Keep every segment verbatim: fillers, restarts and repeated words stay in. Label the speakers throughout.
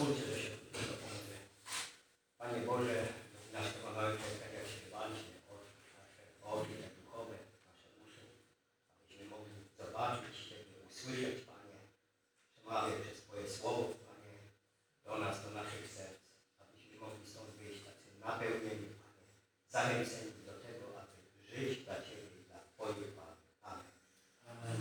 Speaker 1: pozwólcie, że się krótko pomogę. Panie Boże, nasze pomagajcie, tak jak się baliśmy, nasze oczy te duchowe, nasze uszy, abyśmy mogli zobaczyć Ciebie, usłyszeć, Panie, przemawiaj przez Twoje słowo, Panie, do nas, do naszych serc, abyśmy mogli stąd wyjść tacy napełnieni, Panie, zachęceni do tego, aby żyć dla Ciebie i dla Twoich, Panie. Amen. Amen.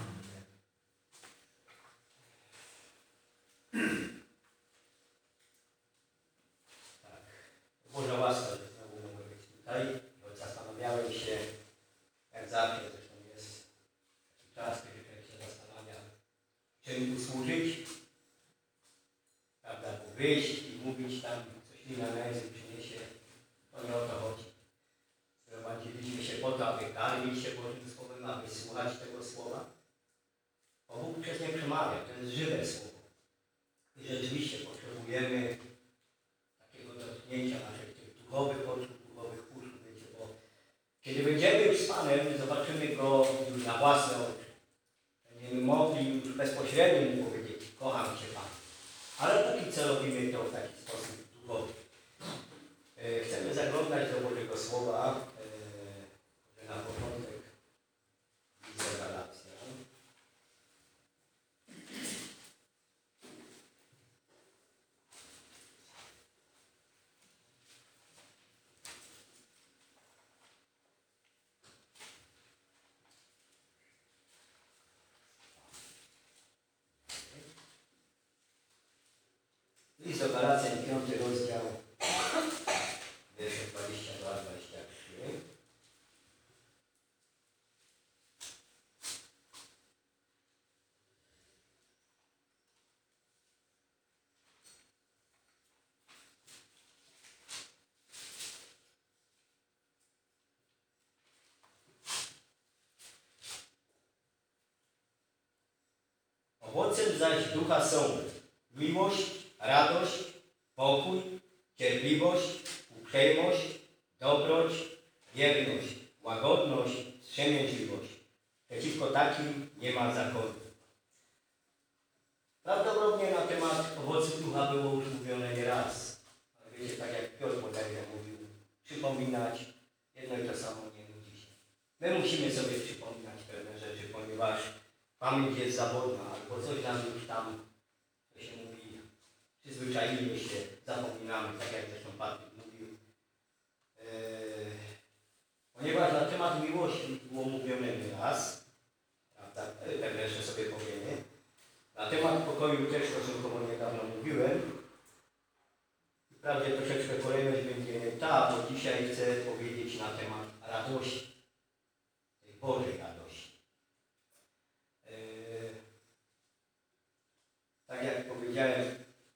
Speaker 1: Tak. Boża łaska, że znowu mogę być tutaj. Choć zastanawiałem się, jak zawsze zresztą jest taki czas, kiedy człowiek się zastanawia, czym usłużyć. Prawda, bo wyjść i mówić tam, coś lina na język przyniesie, to nie o to chodzi. Zgromadziliśmy się po to, aby karmić się Bożym Słowem, aby słuchać tego Słowa. Bo Bóg przez nie przemawia, to jest żywe Słowo. I rzeczywiście potrzebujemy takiego dotknięcia naszych tych duchowych oczu, duchowych uszu, wiecie, bo kiedy będziemy już z Panem, zobaczymy Go już na własne oczy. Będziemy mogli już bezpośrednio Mu powiedzieć, kocham Cię, Panie. Ale póki co robimy to w taki sposób duchowy. E, chcemy zaglądać do Bożego Słowa, e, na początek list do Galacjan. List do Galacjan, piąty rozdział, wiersze dwadzieścia dwa do dwudziestu trzech. Owocem zaś ducha są miłość, radość, pokój, cierpliwość, uprzejmość, dobroć, wierność, łagodność, wstrzemięźliwość. Przeciwko takim nie ma zakonu. Prawdopodobnie na temat owoców ducha było już mówione nieraz. Ale wiecie, tak jak Piotr bodajże mówił, przypominać jedno i to samo nie nudzi się. My musimy sobie przypominać pewne rzeczy, ponieważ pamięć jest zawodna, albo coś nam już tam, to się mówi, przyzwyczaimy się, zapominamy, tak jak zresztą Patryk mówił. Eee, ponieważ na temat miłości było mówione nieraz, prawda, pewne jeszcze sobie powiemy. Na temat pokoju też stosunkowo niedawno mówiłem. Wprawdzie troszeczkę kolejność będzie nie ta, bo dzisiaj chcę powiedzieć na temat radości, tej Bożej radości. Eee, tak jak powiedziałem,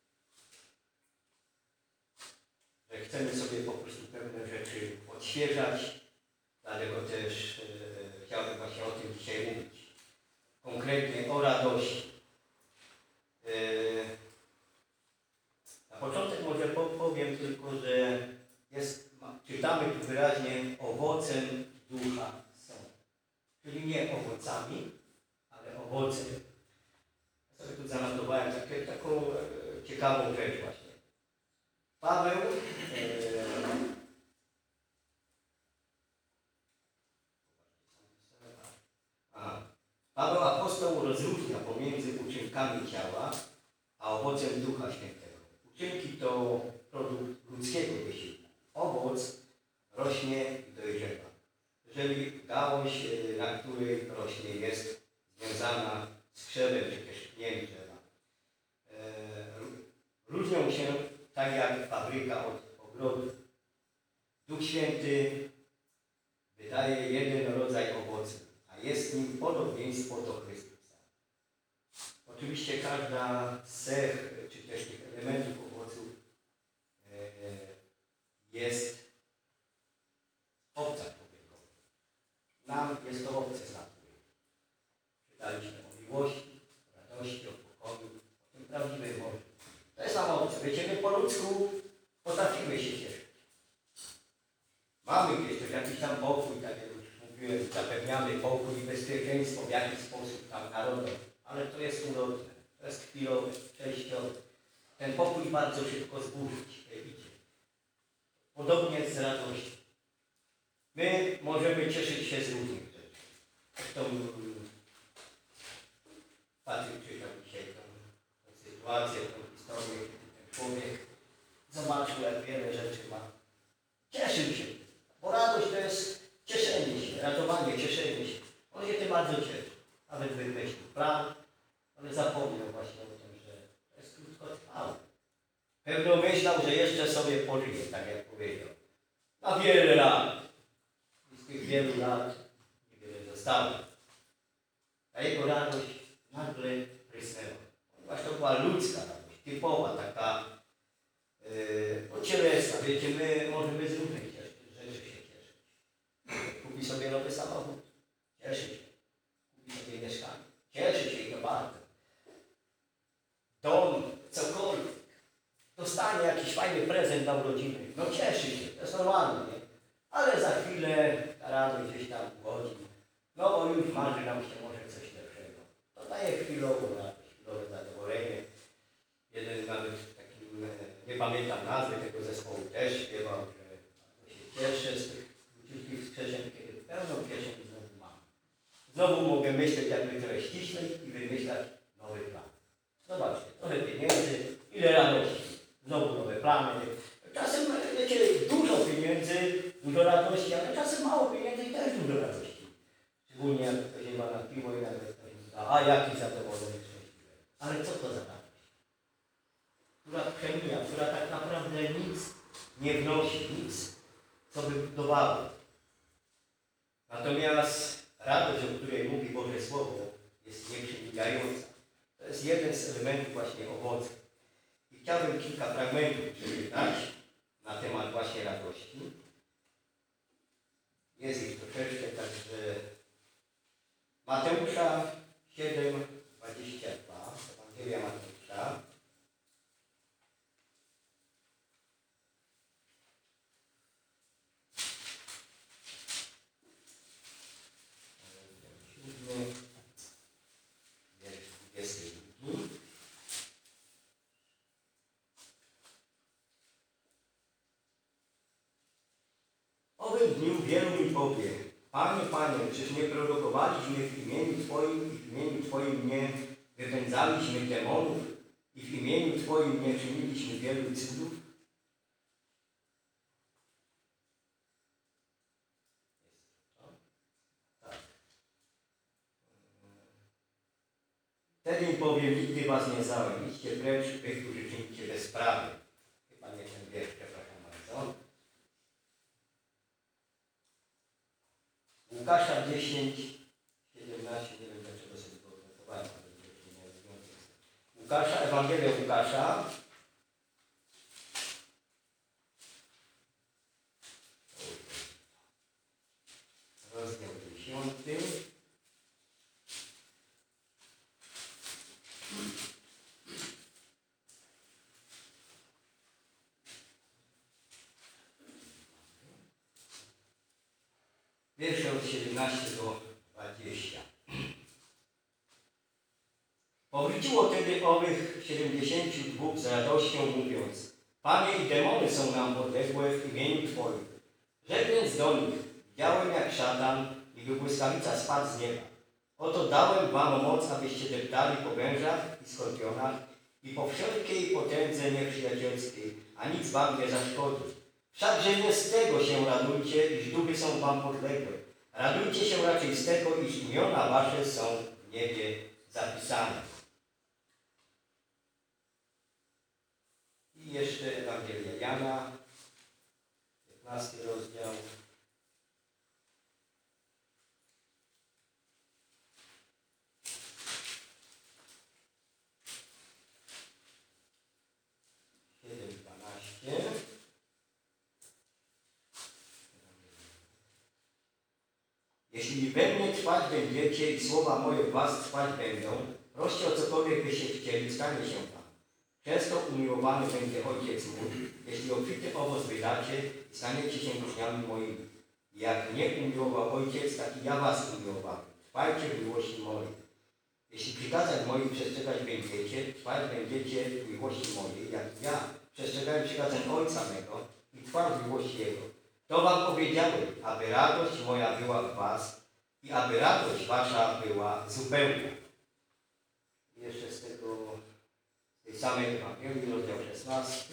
Speaker 1: że chcemy sobie po prostu pewne rzeczy odświeżać, dlatego też e, chciałbym właśnie o tym dzisiaj mówić. Konkretnie o radości. E, na początek może powiem tylko, że jest, czytamy tu wyraźnie owocem ducha są. Czyli nie owocami, ale owocem. Ja sobie tu zanotowałem takie, taką e, ciekawą rzecz właśnie. Paweł e, a, Paweł apostoł rozróżnia pomiędzy uczynkami ciała, a owocem Ducha Świętego. Uczynki to produkt ludzkiego wysiłku. Owoc rośnie i dojrzewa. Jeżeli gałąź, na której rośnie, jest związana z krzewem czy też pniem drzewa, e, różnią się tak jak fabryka od ogrodu. Duch Święty wydaje jeden rodzaj owocu, a jest nim podobieństwo do Chrystusa. Oczywiście każda z cech, czy też tych elementów owoców e, jest obca człowiekowi. Nam jest to obce z natury. Czytaliśmy o miłości, o radości, o pokoju, o tym prawdziwym Bożym. To jest nam obce. Wiecie, my po ludzku potrafimy się cieszyć. Mamy gdzieś też jakiś tam pokój, tak jak już mówiłem, zapewniamy pokój i bezpieczeństwo w jakiś sposób tam narodom, ale to jest urodne, to jest chwilowe, przejściowe. ten pokój bardzo szybko zburzyć idzie. Podobnie z radością. My możemy cieszyć się z różnych rzeczy. Zresztą Patryk czytał dzisiaj tą, tą sytuację, tą historię, kiedy ten człowiek zobaczył, jak wiele rzeczy ma. Cieszył się, bo radość to jest cieszenie się, radowanie, cieszenie się. On się tym bardzo cieszy. Nawet wymyślił plan, ale zapomniał właśnie o tym, że to jest krótkotrwałe. Pewno myślał, że jeszcze sobie pożyje, tak jak powiedział. Na wiele lat. I z tych wielu lat niewiele zostało. A jego radość nagle prysnęła. Ponieważ to była ludzka radość, typowa, taka yy, no cielesna. Wiecie, my możemy z różnych rzeczy się cieszyć. Kupi sobie nowy samochód, cieszy się. Kupi sobie mieszkanie, cieszy się i to bardzo. Dom, cokolwiek. Dostanie jakiś fajny prezent na urodziny. No cieszy się, to jest normalne, nie? Ale za chwilę ta radość gdzieś tam uchodzi. No bo już marzy nam się może coś lepszego. To daje chwilową radość, chwilowe zadowolenie. Jeden nawet takim, nie pamiętam nazwy tego zespołu, też śpiewał, że się cieszę z tych króciutkich skrzeszeń, kiedy pełną kieszeń znowu mam. Znowu mogę myśleć jakby trochę ściślej i wymyślać nowy plan. Zobaczcie, trochę pieniędzy, ile radości. Znowu nowe plany. Czasem, wiecie, dużo pieniędzy, dużo radości, ale czasem mało pieniędzy i też dużo radości. Szczególnie jak ktoś nie ma na piwo i nagle ktoś mówi, a jaki zadowolony, szczęśliwy. Ale co to za radość? Która przemija, która tak naprawdę nic nie wnosi, nic, co by budowało. Natomiast radość, o której mówi Boże Słowo, jest nieprzemijająca. To jest jeden z elementów właśnie owocu. I chciałbym kilka fragmentów przeczytać na temat właśnie radości. Jest ich troszeczkę, także Mateusza siedem, dwadzieścia dwa, Ewangelia Mateusza. Siódmy, wiersz dwudziesty drugi. Owym dniu wielu mi powie, Panie, Panie, czyż nie prorokowaliśmy w imieniu Twoim i w imieniu Twoim nie wypędzaliśmy demonów i w imieniu Twoim nie czyniliśmy wielu cudów? Tak. Wtedy im powiem, nigdy Was nie znałem, idźcie precz, wy, którzy czynicie bezprawie. Chyba nie ten wiersz, przepraszam bardzo. Łukasza dziesięć, siedemnaście, nie wiem dlaczego sobie to odnotowałem, ale to nie miał związek. Łukasza, Ewangelia Łukasza. Rozdział dziesiąty. Wiersze od siedemnastego do dwudziestego. Powróciło wtedy owych siedemdziesięciu dwóch z radością, mówiąc: Panie, i demony są nam podległe w imieniu Twoim. Rzekł więc do nich: widziałem, jak szatan, niby błyskawica spadł z nieba. Oto dałem wam moc, abyście deptali po wężach i skorpionach i po wszelkiej potędze nieprzyjacielskiej, a nic wam nie zaszkodzi. Wszakże nie z tego się radujcie, iż duchy są wam podległe. Radujcie się raczej z tego, iż imiona wasze są w niebie zapisane. I jeszcze Ewangelia Jana, piętnasty rozdział. siedem, dwanaście. Jeśli we mnie trwać będziecie i słowa moje w was trwać będą, proście o cokolwiek byście chcieli, stanie się wam. Często umiłowany będzie Ojciec mój, jeśli obfity owoc wydacie i staniecie się uczniami moimi. Jak mnie umiłował Ojciec, tak i ja was umiłowałem. Trwajcie w miłości mojej. Jeśli przykazań moich przestrzegać będziecie, trwać będziecie w miłości mojej, przestrzegałem przykazań Ojca mego i trwam w miłości Jego. To wam powiedziałem, aby radość moja była w was i aby radość wasza była zupełna. I jeszcze z tego, z tej samej Ewangelii, rozdział szesnasty.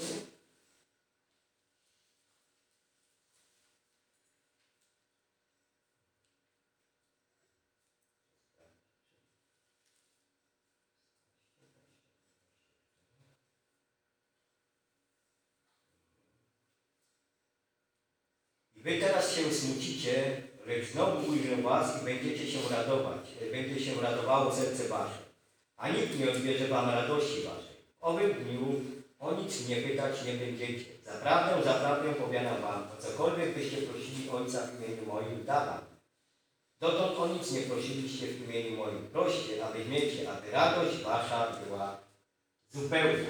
Speaker 1: Wy teraz się smucicie, lecz znowu ujrzę was i będziecie się radować, będzie się radowało serce wasze, a nikt nie odbierze wam radości waszej. W owym dniu o nic nie pytać nie będziecie. Zaprawdę, zaprawdę powiadam wam, o cokolwiek byście prosili Ojca w imieniu moim, da wam. Dotąd o nic nie prosiliście w imieniu moim. Proście, aby miecie, aby radość wasza była zupełna.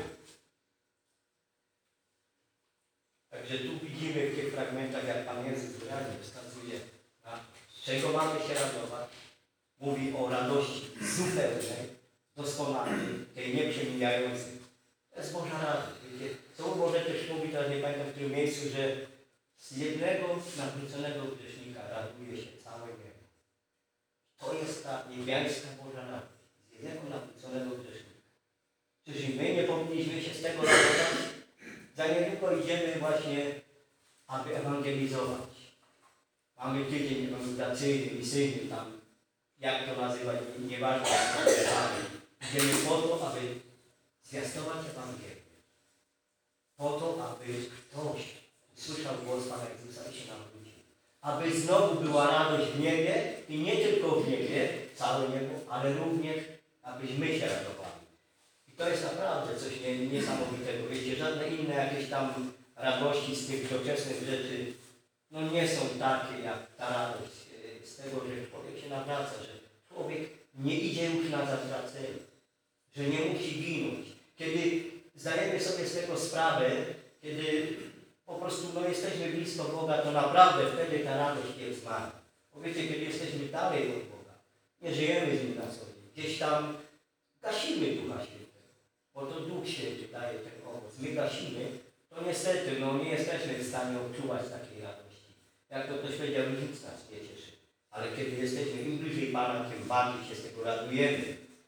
Speaker 1: Także tu widzimy w tych fragmentach, jak Pan Jezus wyraźnie wskazuje na to, z czego mamy się radować. Mówi o radości zupełnej, doskonałej, tej nieprzemijającej. To jest Boża radość. Wiecie, Słowo Boże też mówi, teraz nie pamiętam w którym miejscu, że z jednego nawróconego grzesznika raduje się całe niebo. To jest ta niebiańska Boża radość. Z jednego nawróconego grzesznika. Czyż i my nie powinniśmy się z tego radować? Za niedługo idziemy właśnie, aby ewangelizować. Mamy tydzień ewangelizacyjny, misyjny tam, jak to nazywać, nieważne, idziemy po to, aby zwiastować Ewangelię. Po to, aby ktoś usłyszał głos Pana Jezusa i się nawrócił. Aby znowu była radość w niebie i nie tylko w niebie, całe niebo, ale również, abyśmy się radowali. I to jest naprawdę coś niesamowitego. Wiecie, żadne inne jakieś tam radości z tych doczesnych rzeczy no nie są takie jak ta radość z tego, że człowiek się nawraca, że człowiek nie idzie już na zatracenie, że nie musi ginąć. Kiedy zdajemy sobie z tego sprawę, kiedy po prostu no, jesteśmy blisko Boga, to naprawdę wtedy ta radość jest marna. Powiecie, kiedy jesteśmy dalej od Boga, nie żyjemy z Nim na co dzień, gdzieś tam gasimy Ducha Świętego, bo to Duch Święty daje ten owoc. My gasimy, to niestety no, nie jesteśmy w stanie odczuwać takiej radości. Jak to ktoś powiedział, nic nas nie cieszy. Ale kiedy jesteśmy im bliżej Pana, tym bardziej się z tego radujemy.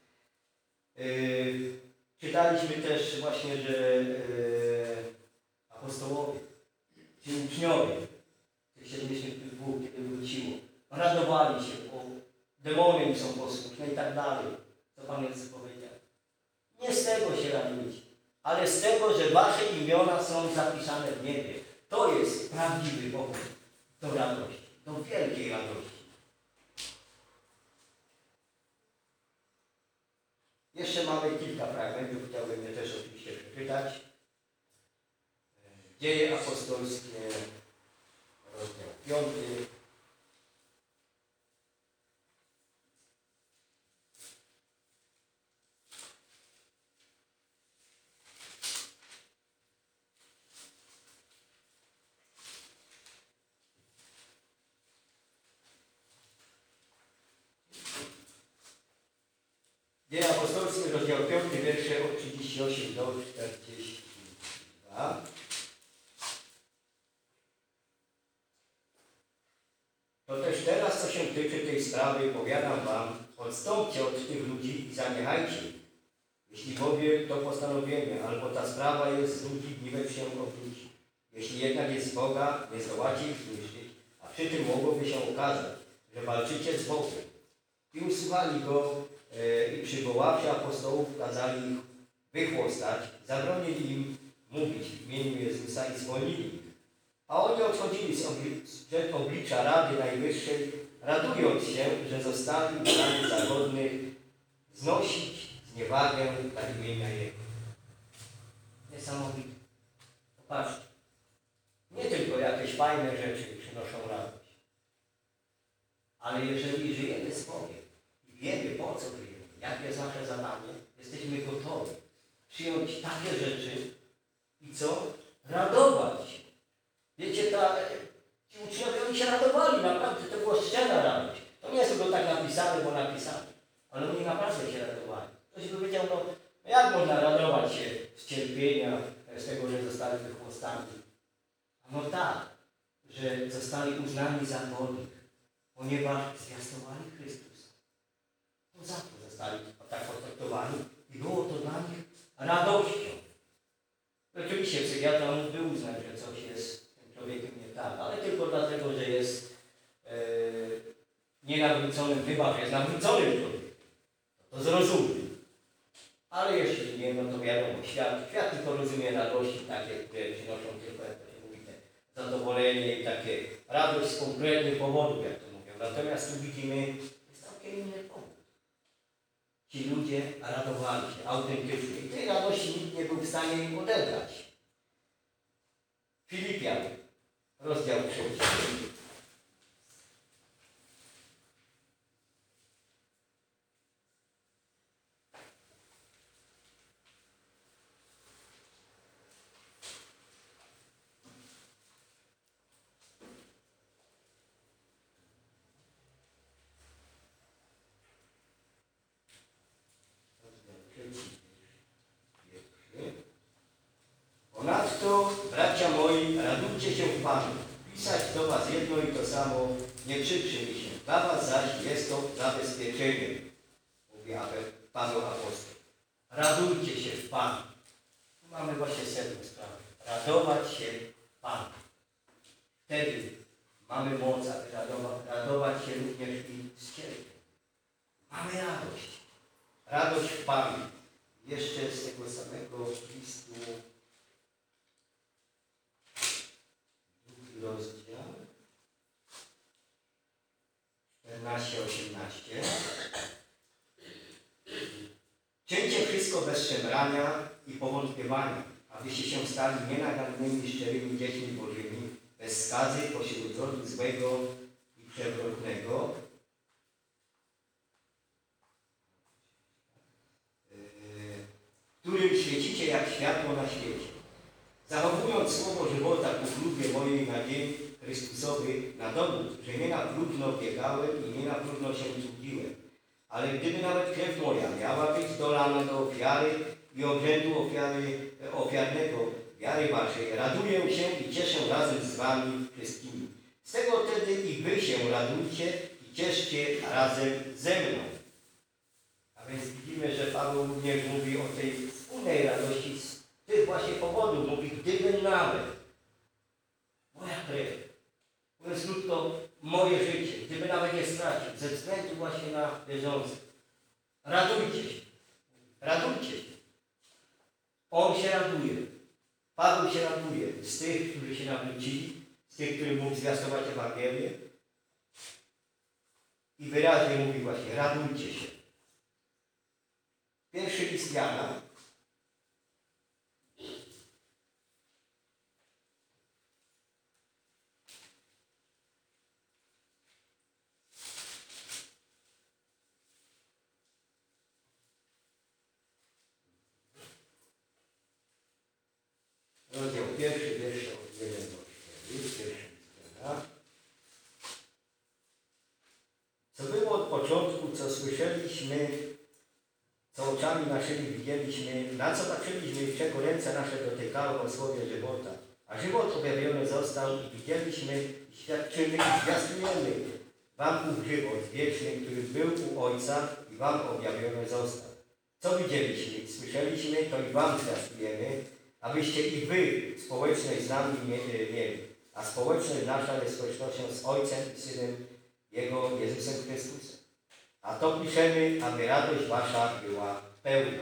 Speaker 1: Yy, czytaliśmy też właśnie, że yy, apostołowie, ci uczniowie, tych siedemdziesięciu dwóch, kiedy wróciło, radowali się, bo demony im są posłuszne i tak dalej. Co Pan Jezus powiedział? Nie z tego się radujcie, ale z tego, że wasze imiona są zapisane w niebie. To jest prawdziwy powód do radości, do wielkiej radości. Jeszcze mamy kilka fragmentów, chciałbym je też oczywiście przeczytać. Dzieje apostolskie, rozdział piąty. Dzieje apostolskie, rozdział piąty, wiersze od trzydziestu ośmiu do czterdziestu dwóch. To też teraz, co się tyczy tej sprawy, powiadam wam, odstąpcie od tych ludzi i zaniechajcie ich. Jeśli bowiem to postanowienie, albo ta sprawa jest z ludzi, niwecz się obróci. Jeśli jednak jest z Boga, nie zdołacie ich zniszczyć, a przy tym mogłoby się okazać, że walczycie z Bogiem. I usłuchali go e, i przywoławszy apostołów, kazali ich wychłostać, zabronili im mówić w imieniu Jezusa i zwolnili ich. A oni odchodzili z obli- oblicza Rady Najwyższej, radując się, że zostali uznani za godnych znosić zniewagę dla imienia Jego. Niesamowite. Popatrzcie. Nie tylko jakieś fajne rzeczy przynoszą radość, ale jeżeli żyjemy z Bogiem i wiemy, po co żyjemy, jakie jest nasze zadanie, jesteśmy gotowi przyjąć takie rzeczy i co? Radować się. Wiecie, ta, ci uczniowie, oni się radowali, naprawdę, to była szczera radość. To nie jest tylko tak napisane, bo napisane, ale oni naprawdę się radowali. Ktoś by powiedział, no jak można radować się z cierpienia, z tego, że zostali zostali wychłostani. No tak, że zostali uznani za godnych, ponieważ zwiastowali Chrystusa. To za to zostali tak potraktowani i było to dla nich radością. Oczywiście psychiatra mógłby uznać, że coś jest z tym człowiekiem nie tak, ale tylko dlatego, że jest e, nienawróconym, chyba że jest nawróconym człowiekiem. To zrozumie. Ale jeśli nie, no to wiadomo, świat, świat tylko rozumie radości takie, które przynoszą tylko, jak to się mówi, zadowolenie i takie radość z konkretnych powodów, jak to mówią. Natomiast tu widzimy, jest całkiem inny powód. Ci ludzie radowali się autentycznie i tej radości nikt nie był w stanie im odebrać. Filipian, rozdział trzeci. Ponadto, bracia moi, radujcie się w Panu. Pisać do was jedno i to samo nie przykrzywi się. Dla was zaś jest to zabezpieczenie, mówi Paweł apostoł. Radujcie się w Panu. Tu mamy właśnie sedno sprawy. Radować się w Panu. Wtedy mamy moc, aby radować, radować się również i z cierpień. Mamy radość. Radość w Panu. Jeszcze z tego samego listu rozdział czternaście osiemnaście. Czyńcie wszystko bez szemrania i powątpiewania, abyście się stali nienagannymi, szczerymi dziećmi Bożymi, bez skazy pośród rodu złego i przewrotnego, którym świecicie jak światło na świecie. Zachowując słowo żywota ku chlubie mojej nadziei Chrystusowej na dowód, że nie na próżno biegałem i nie na próżno się trudziłem, ale gdyby nawet krew moja miała być dolana do ofiary i obrzędu ofiary, ofiarnego wiary waszej, raduję się i cieszę razem z wami wszystkimi. Z tego wtedy i wy się radujcie i cieszcie razem ze mną. A więc widzimy, że Paweł również mówi o tej wspólnej radości z tych właśnie powodów. Mówi, gdyby nawet moja krew, mówiąc krótko, moje życie, gdyby nawet nie stracił, ze względu właśnie na wierzących. Radujcie się. Radujcie się. On się raduje. Paweł się raduje z tych, którzy się nawrócili, z tych, którym mógł zwiastować Ewangelię. I wyraźnie mówi właśnie, radujcie się. Pierwszy list Jana, rozdział pierwszy, wiersze od jeden do czterech, co było od początku, co słyszeliśmy, co oczami naszymi widzieliśmy, na co patrzyliśmy i czego ręce nasze dotykały o słowie żywota. A żywot objawiony został i widzieliśmy, i świadczymy i zwiastujemy wam ów żywot wieczny, który był u Ojca i wam objawiony został. Co widzieliśmy, słyszeliśmy, to i wam zwiastujemy, abyście i wy społeczność z nami mieli. A społeczność nasza jest społecznością z Ojcem i Synem Jego, Jezusem Chrystusem. A to piszemy, aby radość wasza była pełna.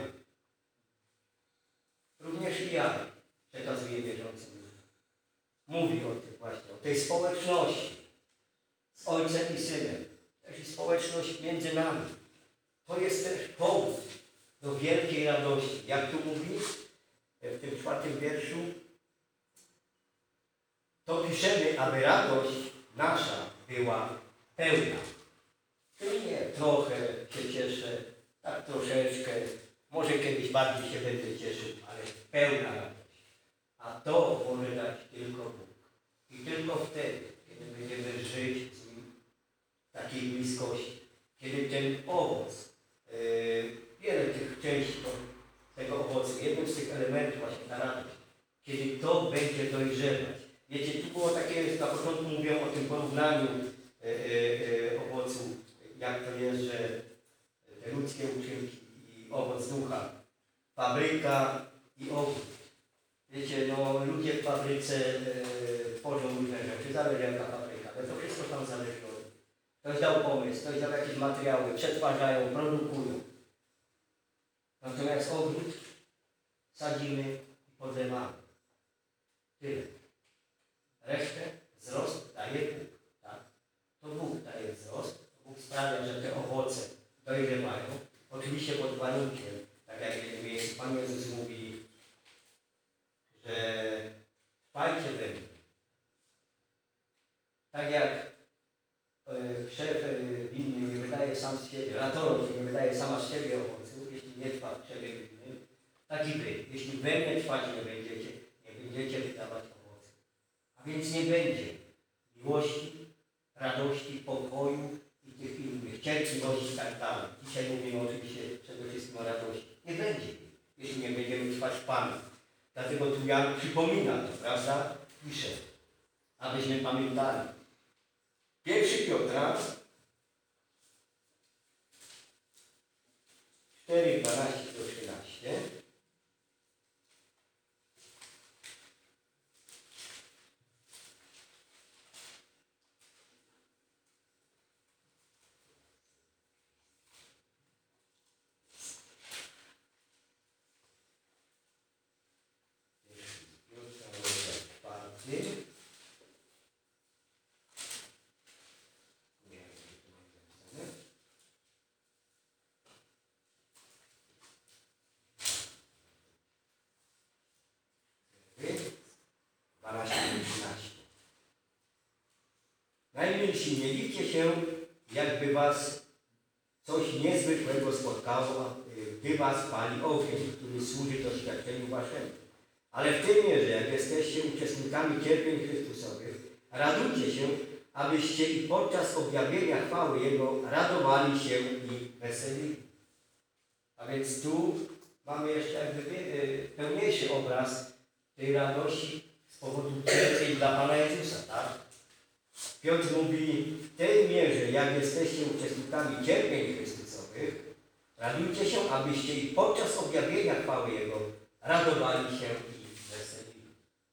Speaker 1: Również i ja przekazuję wierzącym ludziom. Mówi o tym właśnie, o tej społeczności z Ojcem i Synem. Też i społeczność między nami. To jest też powód do wielkiej radości. Jak tu mówi w tym czwartym wierszu, to piszemy, aby radość nasza była pełna. Czyli nie trochę się cieszę, tak troszeczkę, może kiedyś bardziej się będę cieszył, ale pełna radość. A to może dać tylko Bóg. I tylko wtedy, kiedy będziemy żyć z Nim w takiej bliskości, kiedy ten owoc, yy, wiele tych części tego owocu, jednym z tych elementów właśnie ta radość, kiedy to będzie dojrzewać. Wiecie, tu było takie, na początku mówiłem o tym porównaniu e, e, owocu, jak to jest, że te ludzkie uczynki i owoc ducha, fabryka i ogród. Wiecie, no ludzie w fabryce e, tworzą różne rzeczy, zależy jaka fabryka, ale to wszystko tam zależy od nich. Ktoś dał pomysł, ktoś dał jakieś materiały, przetwarzają, produkują. Natomiast ogród sadzimy i podlewamy. Tyle. Resztę, wzrost daje Bóg. Tak? To Bóg daje wzrost, Bóg sprawia, że te owoce dojrzewają. Oczywiście pod warunkiem, tak jak Pan Jezus mówi, że trwajcie we mnie. Tak jak e, krzew winny nie wydaje sam z siebie, ratorość nie wydaje sama z siebie owoców, jeśli nie trwa w krzewie winnym, tak i wy. Jeśli we mnie trwać nie będziecie, nie będziecie wydawać owoców. A więc nie będzie miłości, radości, pokoju i tych innych, cierpliwości i tak dalej. Dzisiaj mówimy oczywiście przede wszystkim o radości. Nie będzie, jeśli nie będziemy trwać w Panu. Dlatego tu Jan przypomina to, prawda? Pisze, abyśmy pamiętali. Pierwszy Piotra cztery, dwanaście do trzynaście. Najmilsi, nie liczcie się, jakby was coś niezwykłego spotkało, gdy was pali ogień, który służy doświadczeniu waszemu. Ale w tym mierze, jak jesteście uczestnikami cierpień Chrystusowych, radujcie się, abyście i podczas objawienia chwały Jego radowali się i weselili. A więc tu mamy jeszcze jakby pełniejszy obraz tej radości z powodu cierpień dla Pana Jezusa, tak? Piotr mówi, w tej mierze, jak jesteście uczestnikami cierpień Chrystusowych, radujcie się, abyście i podczas objawienia chwały Jego radowali się i weselili.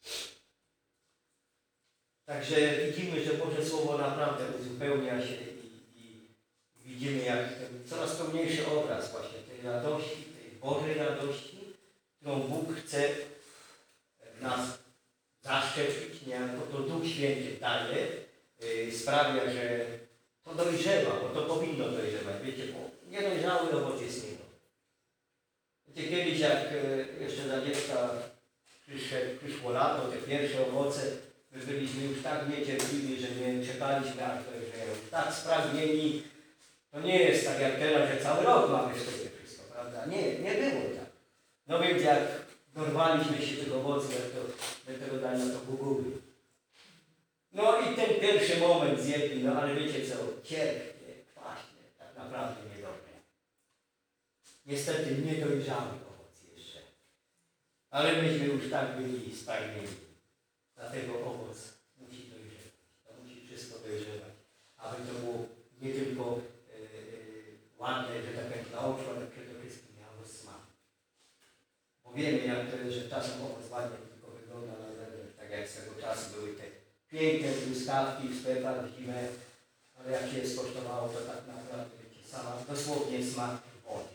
Speaker 1: Także widzimy, że Boże Słowo naprawdę uzupełnia się i, i widzimy, jak ten coraz pełniejszy obraz właśnie tej radości, tej Bożej radości, którą Bóg chce w nas zaszczepić, niejako to Duch Święty daje, yy, sprawia, że to dojrzewa, bo to powinno dojrzewać. Wiecie, bo niedojrzały owoc jest niedobry. Wiecie, kiedyś jak yy, jeszcze za dziecka przyszedł, przyszło lato, te pierwsze owoce, my byliśmy już tak niecierpliwi, że nie czekaliśmy aż dojrzeją. Tak spragnieni, to nie jest tak jak teraz, że cały rok mamy w sobie wszystko, prawda? Nie, nie było tak. No więc jak dorwaliśmy się tych owoców, jak to, jak tego dania to guguły. No i ten pierwszy moment zjedli, no ale wiecie co, cierpkie, kwaśnie, tak naprawdę niedobre. Niestety niedojrzały owoc jeszcze. Ale myśmy już tak byli spragnieni. Dlatego owoc musi dojrzewać. To musi wszystko dojrzewać. Aby to było nie tylko yy, ładne, że tak jak dla oczu, ale przede wszystkim miało smak. Bo wiemy, jak to jest, że czasem owoc ładnie tylko wygląda na zewnątrz, tak jak swego czasu były te piękne truskawki w sklepach w zimę, ale jak się skosztowało, to tak naprawdę, wiecie, sama dosłownie smak wody.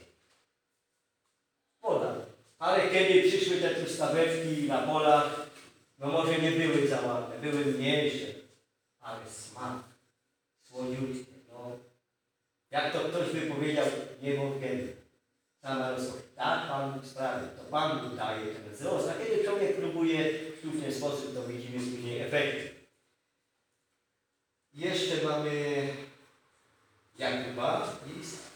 Speaker 1: Woda. Ale kiedy przyszły te truskaweczki na polach, no może nie były za ładne, były mniejsze, ale smak, słodziutki, no. Jak to ktoś by powiedział, niewątpliwie. Sama rozkosz. Tak Pan Bóg sprawia, to Pan Bóg daje ten wzrost, a kiedy człowiek próbuje w sztuczny sposób, to widzimy później efekty. Jeszcze mamy Jakuba, list.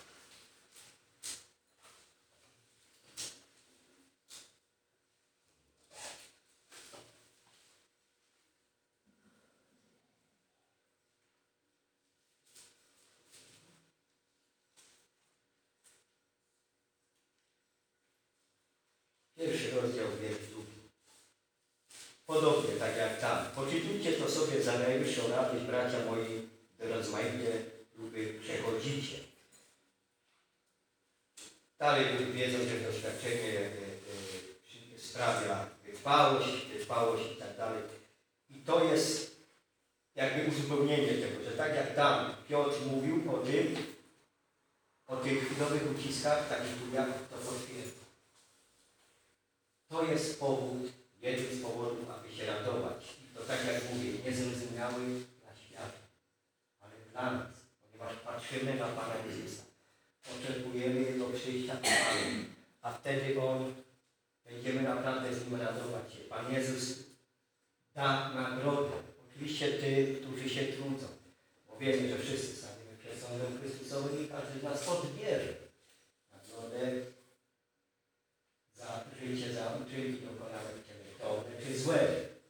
Speaker 1: Pierwszy rozdział, wiersz drugi. podobnie tak jak tam. Poczytujcie to sobie za najwyższą radość, bracia moi, do rozmaite próby przechodzicie. Dalej wiedzą, że doświadczenie e, e, sprawia wytrwałość, wytrwałość i tak dalej. I to jest jakby uzupełnienie tego, że tak jak tam Piotr mówił o tym, o tych chwilowych uciskach, tak i tu jak to potwierdza. To jest powód, jeden z powodów, aby się radować. I to tak jak mówię, niezrozumiały dla świata, ale dla nas, ponieważ patrzymy na Pana Jezusa. Oczekujemy Jego przyjścia do Pana, a wtedy On, będziemy naprawdę z Nim radować się. Pan Jezus da nagrodę. Oczywiście tych, którzy się trudzą, bo wiemy, że wszyscy staniemy przed sądem Chrystusowym i każdy z nas odbierze nagrodę za życie, za uczynki dokonane w ciele, dobre czy złe.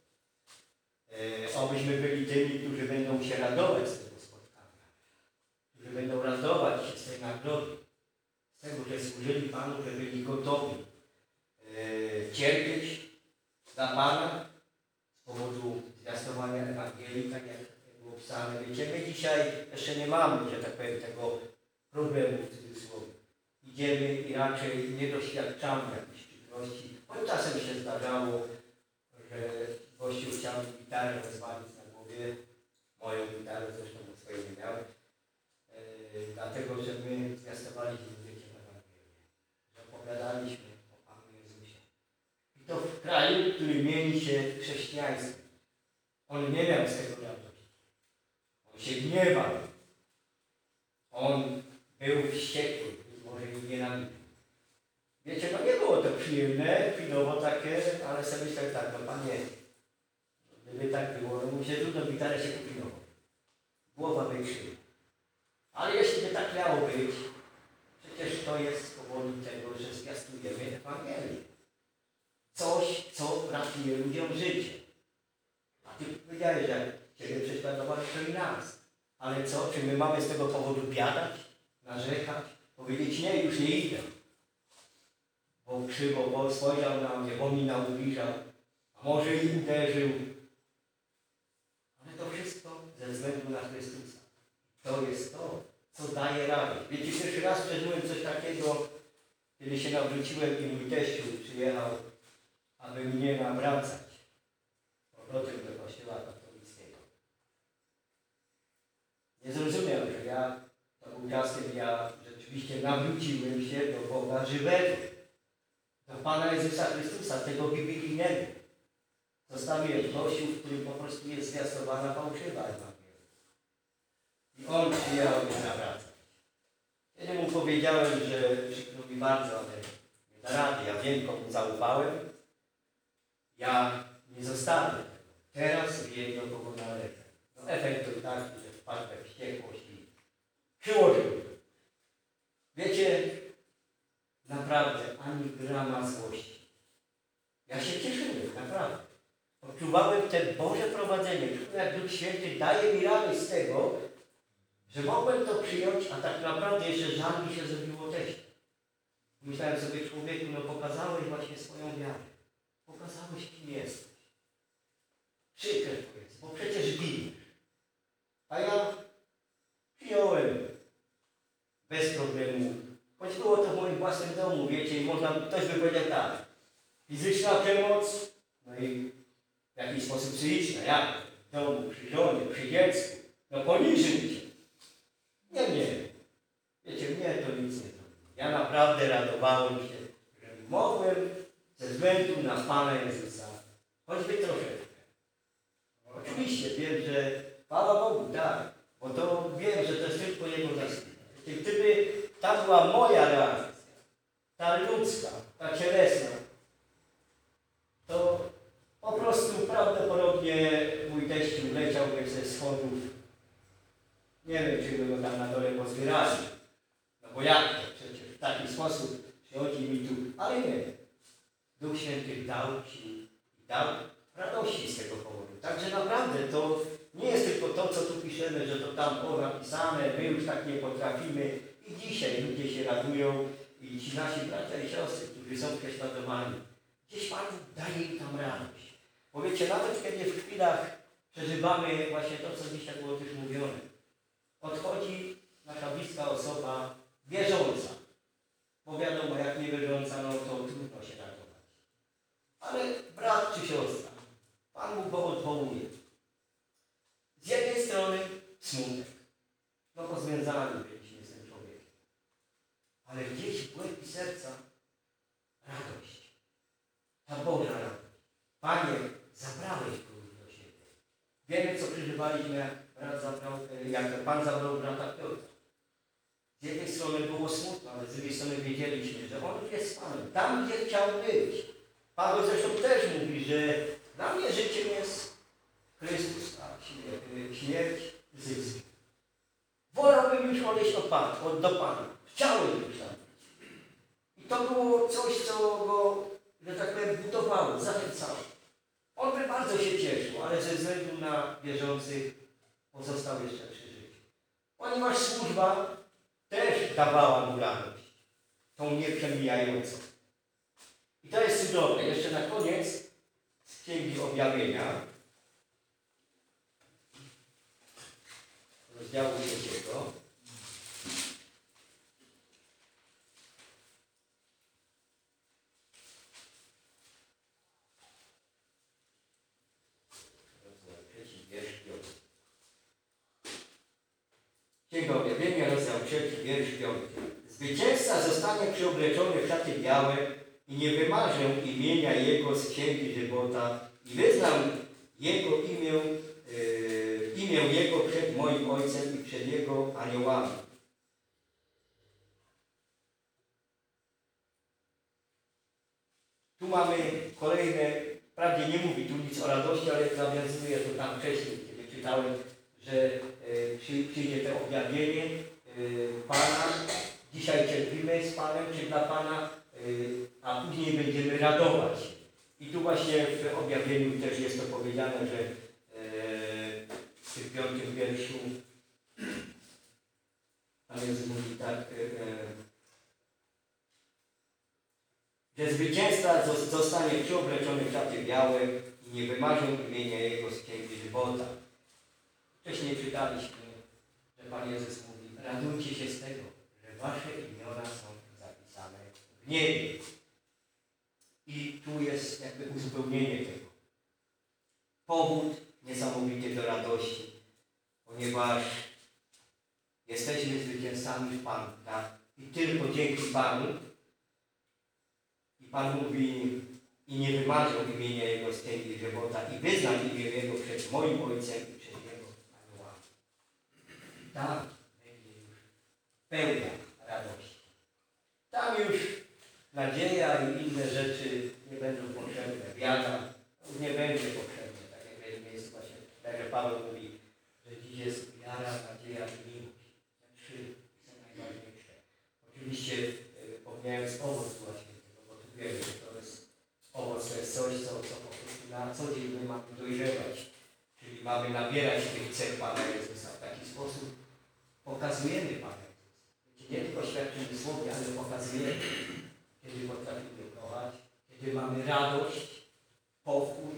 Speaker 1: E, obyśmy byli tymi, którzy będą się radować z tego spotkania, którzy będą radować się z tej nagrody, z tego, że służyli Panu, że byli gotowi e, cierpieć dla Pana z powodu zwiastowania Ewangelii, tak jak było pisane. Wiecie, my dzisiaj jeszcze nie mamy, że tak powiem, tego problemu w cudzysłowie. Idziemy i raczej nie doświadczamy jakichś przykrości. Choć czasem się zdarzało, że gościu chciał gitarę rozwalić na głowie. Moją gitarę zresztą bo swojej nie miał. Yy, dlatego, że my zwiastowaliśmy życie Ewangelię. Że opowiadaliśmy o Panu Jezusie. I to w kraju, który mieni się chrześcijaństwem. On nie miał z tego radości. On się gniewał. On był wściekły, może i nienawidził. Wiecie, no nie było to przyjemne, chwilowo takie, ale sobie myślałem tak, no Panie, gdyby tak było, no mu się trudno gitarę się kupiło. Głowa by krzywa. Ale jeśli by tak miało być, przecież to jest z powodu tego, że zwiastujemy Ewangelię. Coś, co ratuje ludziom życie. A Ty powiedziałeś, że Ciebie prześladowali, to i nas. Ale co? Czy my mamy z tego powodu biadać, narzekać, powiedzieć nie, już nie idę. Bo krzywo spojrzał na mnie, bo mi naubliżał, a może i uderzył. Ale to wszystko ze względu na Chrystusa. To jest to, co daje radość. Wiecie, pierwszy raz przeżyłem coś takiego, kiedy się nawróciłem i mój teściu przyjechał, aby mnie nawracać powrotem do kościoła katolickiego. Nie zrozumiał, że ja, to był czas, kiedy ja rzeczywiście nawróciłem się do Boga żywego, do Pana Jezusa Chrystusa, tego biblijnego. Zostawiłem kościół, w którym po prostu jest zwiastowana fałszywa Ewangelia. I on przyjechał mnie nawracać. Kiedy mu powiedziałem, że przykro mi bardzo, ale nie da rady, ja wiem, komu zaufałem, ja nie zostawię tego. Teraz wiem, do kogo należę. No efekt był taki, że wpadł we wściekłość i przyłożył. Wiecie, naprawdę ani grama złości. Ja się cieszyłem, naprawdę. Odczuwałem te Boże prowadzenie. Czułem, jak Duch Święty daje mi radość z tego, że mogłem to przyjąć, a tak naprawdę jeszcze żal mi się zrobiło też. Myślałem sobie, człowieku, no pokazałeś właśnie swoją wiarę. Pokazałeś, kim jesteś. Przykre to jest, bo przecież giniesz. A ja przyjąłem bez problemu. Choć było to w moim własnym domu, wiecie, i można, ktoś by powiedział tak. Fizyczna przemoc, no i w jakiś sposób psychiczna, jak? W domu, przy żonie, przy dziecku. No poniżył cię. Nie, nie. Wiecie, mnie to nic nie zrobiło. Ja naprawdę radowałem się, że mogłem ze względu na Pana Jezusa, choćby troszeczkę. Oczywiście wiem, że chwała Bogu, tak, bo to wiem, że to jest tylko Jego zasługa. Gdyby ta była moja reakcja, ta ludzka, ta cielesna, to po prostu prawdopodobnie mój teściu leciałby ze schodów. Nie wiem, czy by go tam na dole pozbierali. No bo jak to przecież w taki sposób przychodzi mi tu, ale nie. Duch Święty dał ci i dał radości z tego powodu. Także naprawdę to nie jest tylko to, co tu piszemy, że to tam było napisane, my już tak nie potrafimy. I dzisiaj ludzie się radują i ci nasi bracia i siostry, którzy są prześladowani. Gdzieś Pan daje im tam radość. Bo wiecie, nawet kiedy w chwilach przeżywamy właśnie to, co dzisiaj było też mówione, odchodzi nasza bliska osoba wierząca. Bo wiadomo, jak niewierząca, no to trudno się ratować. Ale brat czy siostra, Pan Bóg go odwołuje. Z jednej strony smutek. No bo związani byliśmy z tym człowiekiem. Ale gdzieś w głębi serca radość. Ta Boża radość. Panie, zabrałeś go do siebie. Wiemy, co przeżywaliśmy, jak, brat zabrał, jak Pan zabrał brata Piotra. Z jednej strony było smutno, ale z drugiej strony wiedzieliśmy, że on jest z Panem. Tam, gdzie chciał być. Paweł zresztą też mówi, że dla mnie życiem jest Chrystus, a śmierć, śmierć zysk. Wolałbym już odejść od Pana, od, do Pana. Chciałem już tam być. I to było coś, co go, że tak powiem, budowało, zachęcało. On by bardzo się cieszył, ale ze względu na wierzących pozostał jeszcze przy życiu. Ponieważ służba też dawała mu radość. Tą nieprzemijającą. I to jest cudowne. Jeszcze na koniec z Księgi Objawienia, rozdziału trzeciego. Księga Objawienia, rozdział trzeci, wiersz piąty. Zwycięzca zostanie przyobleczony w szaty białe i nie wymarzę imienia Jego z Księgi Żywota i wyznam Jego imię, yy, imię Jego przed moim Ojcem i przed Jego aniołami. Tu mamy kolejne, wprawdzie nie mówi tu nic o radości, ale nawiązuje to tam wcześniej, kiedy czytałem, że y, przyjdzie to objawienie y, Pana. Dzisiaj cierpimy z Panem, czy dla Pana, y, a później będziemy radować. I tu właśnie w objawieniu też jest to powiedziane, że y, w tym piątym wierszu Pan Jezus mówi tak, y, y, że zwycięzca zostanie przyobleczony w szaty białe i nie wymarzą imienia Jego z Księgi Żywota. Wcześniej czytaliśmy, że Pan Jezus mówi, radujcie się z tego, że wasze imiona są zapisane w niebie. I tu jest jakby uzupełnienie tego. Powód niesamowity do radości, ponieważ jesteśmy zwycięzcami w Panu, tak? I tylko dzięki Panu. I Pan mówi, i nie wymarzę imienia Jego z Księgi Żywota i wyznam imię Jego przed moim Ojcem i przed Jego aniołami. Tam będzie już pełnia radości. Tam już nadzieja i inne rzeczy nie będą potrzebne. Wiara nie będzie potrzebna. Tak jak w jednym miejscu właśnie, tak jak Paweł mówi, że dziś jest wiara, nadzieja i miłość. Te trzy są najważniejsze. Oczywiście yy, pomijając owoc właśnie. Wiemy, że to jest owoc, to jest coś, co, co po prostu na co dzień my mamy dojrzewać. Czyli mamy nabierać tych cech Pana Jezusa. W taki sposób pokazujemy Pana Jezusa. Nie tylko świadczymy słowie, ale pokazujemy, kiedy potrafimy kochać, kiedy mamy radość, pokój.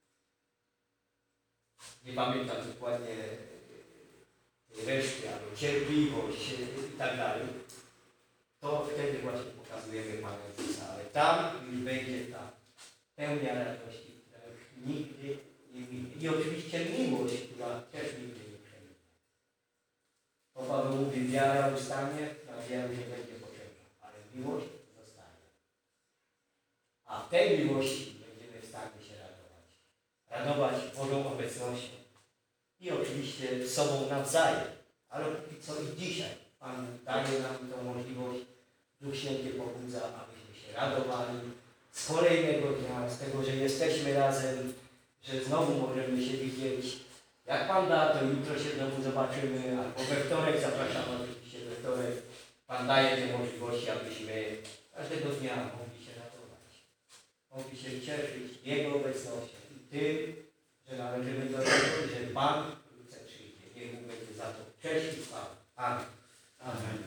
Speaker 1: Nie pamiętam dokładnie reszty, ale cierpliwość i tak dalej. To wtedy właśnie pokazujemy Pana Jezusa, ale tam już będzie ta pełnia radości, która już nigdy nie minie. I oczywiście miłość, która też nigdy nie przeminie. Bo Paweł mówi, wiara ustanie, nadzieja nie będzie potrzebna, ale miłość zostanie. A w tej miłości będziemy w stanie się radować. Radować Bożą obecnością i oczywiście sobą nawzajem, ale póki co i dzisiaj Pan daje nam tę możliwość, Duch Święty pobudza, abyśmy się radowali z kolejnego dnia, z tego, że jesteśmy razem, że znowu możemy się widzieć. Jak Pan da, to jutro się znowu zobaczymy, albo we wtorek, zapraszamy oczywiście we wtorek. Pan daje te możliwości, abyśmy każdego dnia mogli się radować. Mogli się cieszyć Jego obecnością i tym, że należymy do tego, że Pan wkrótce przyjdzie. Niech Mu będzie za to cześć i chwała. Amen. Amen.